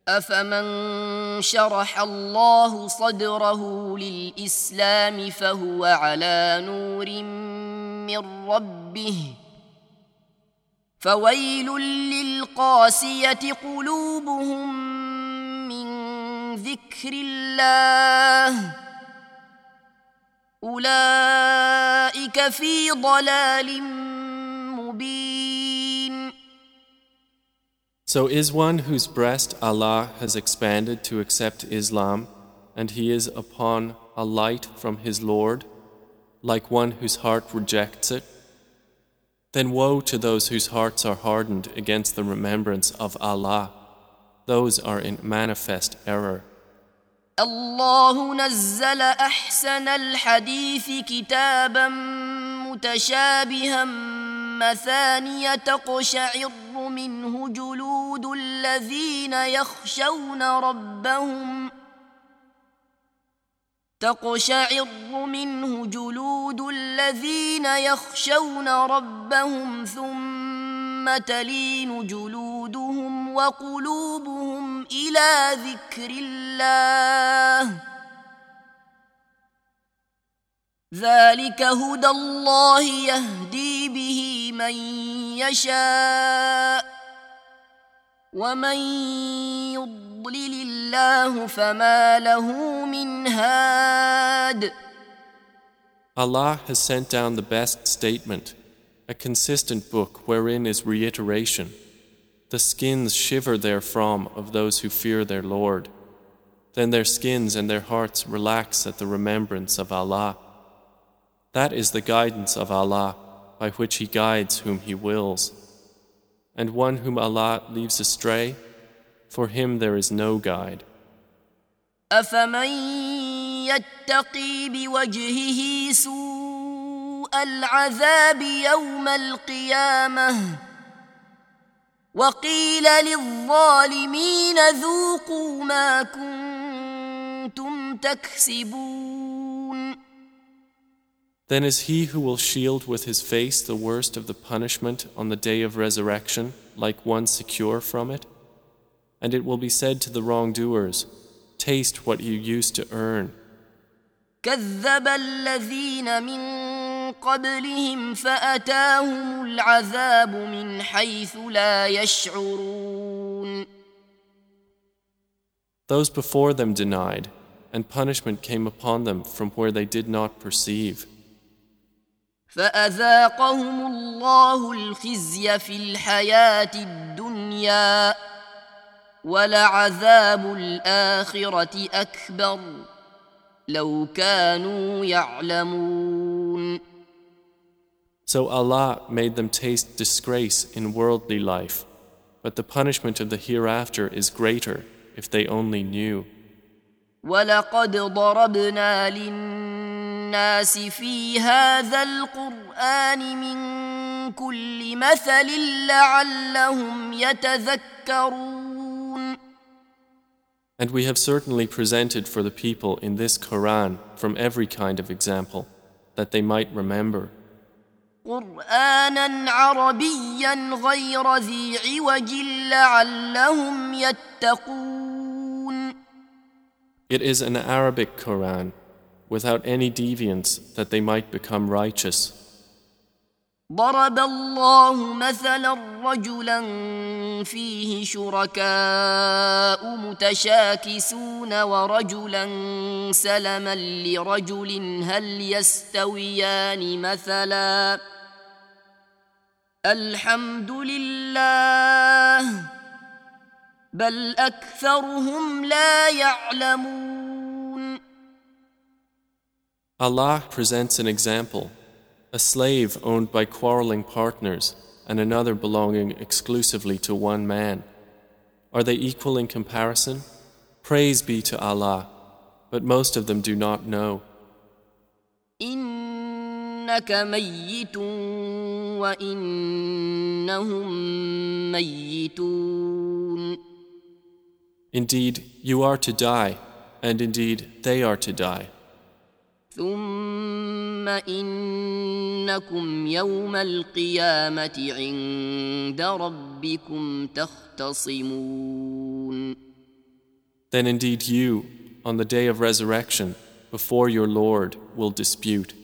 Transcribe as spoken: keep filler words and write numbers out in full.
أفمن شرح الله صدره للإسلام فهو على نور من ربه فويل للقاسية قلوبهم من ذكر الله أولئك في ضلال مبين. So is one whose breast Allah has expanded to accept Islam, and he is upon a light from his Lord, like one whose heart rejects it? Then woe to those whose hearts are hardened against the remembrance of Allah. Those are in manifest error. الله نزل أحسن الحديث كتابا متشابها مثانية تقشعر منه جلود الذين يخشون ربهم تقشعر منه جلود الذين يخشون ربهم ثم تلين جلودهم وقلوبهم إلى ذكر الله ذلك هدى الله يهدي به من يشاء ومن يضلل الله فما له من هاد. Allah has sent down the best statement, a consistent book wherein is reiteration. The skins shiver therefrom of those who fear their Lord. Then their skins and their hearts relax at the remembrance of Allah. That is the guidance of Allah, by which He guides whom He wills. And one whom Allah leaves astray, for him there is no guide. أفمن يتقي بوجهه سوء العذاب يوم القيامة وقيل للظالمين ذوقوا ما كنتم تكسبون. Then is he who will shield with his face the worst of the punishment on the day of resurrection like one secure from it? And it will be said to the wrongdoers, taste what you used to earn. كذب الذين من قبلهم فأتاهم العذاب من حيث لا يشعرون. Those before them denied, and punishment came upon them from where they did not perceive. فأذاقهم الله الخزي في الحياة الدنيا ولعذاب الآخرة أكبر لو كانوا يعلمون. So Allah made them taste disgrace in worldly life, but the punishment of the hereafter is greater if they only knew. وَلَقَدْ ضَرَبْنَا لِلنَّاسِ فِي هَذَا الْقُرْآنِ مِنْ كُلِّ مَثَلٍ لَعَلَّهُمْ يَتَذَكَّرُونَ. And we have certainly presented for the people in this Quran from every kind of example, that they might remember. قُرْآنًا عَرَبِيًّا غَيْرَ ذِي عِوَجٍ لَعَلَّهُمْ يَتَّقُونَ. It is an Arabic Quran, without any deviance, that they might become righteous. ضرب الله مثلا رجلا فيه شركاء متشاكسون ورجلا سلما لرجل هل يستويان مثلا الحمد لله بل أكثرهم لا يعلمون. Allah presents an example. A slave owned by quarreling partners and another belonging exclusively to one man. Are they equal in comparison? Praise be to Allah, but most of them do not know. إنك ميت وإنهم ميتون. Indeed, you are to die, and indeed they are to die. ثم إنكم يوم القيامة عند ربكم تختصمون. then indeed you, on the day of resurrection, before your Lord, will dispute.